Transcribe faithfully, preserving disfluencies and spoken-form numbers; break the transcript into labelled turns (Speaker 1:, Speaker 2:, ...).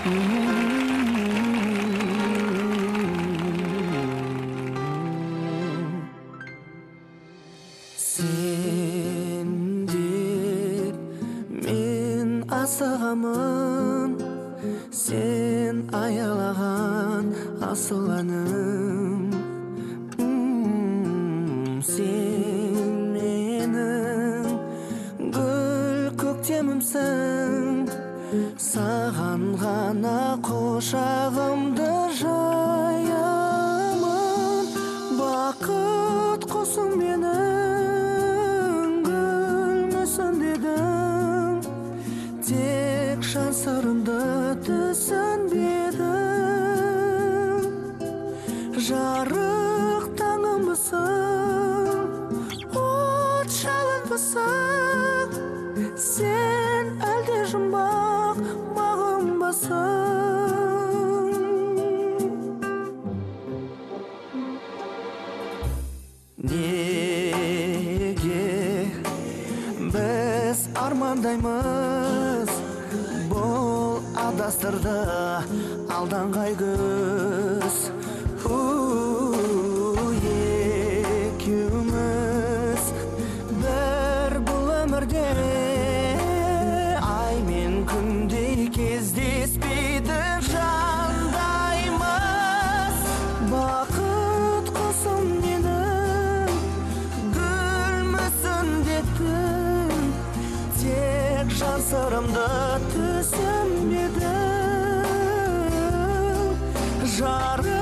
Speaker 1: Sen деп мен асығамын, сен аялаған асыл әнім. Сен менің гүл көктемімсің, саған ғана құшағымды жаямын. Бақыт құсым менің гүлмісің дедің, тек жан сырымды түсінбедің. Жарық таңымбысың, от жалынбысың, сен әлде жұмбақ бағынбысың. Неге біз армандаймыз бұл адастырды алданғай күз? Екеуміз бір бұл өмірде ай мен күндей кездеспейді жандаймыз. Бақыт құсым менің гүлмісің дедің, тек жан сырымды түсінбедің. Жарық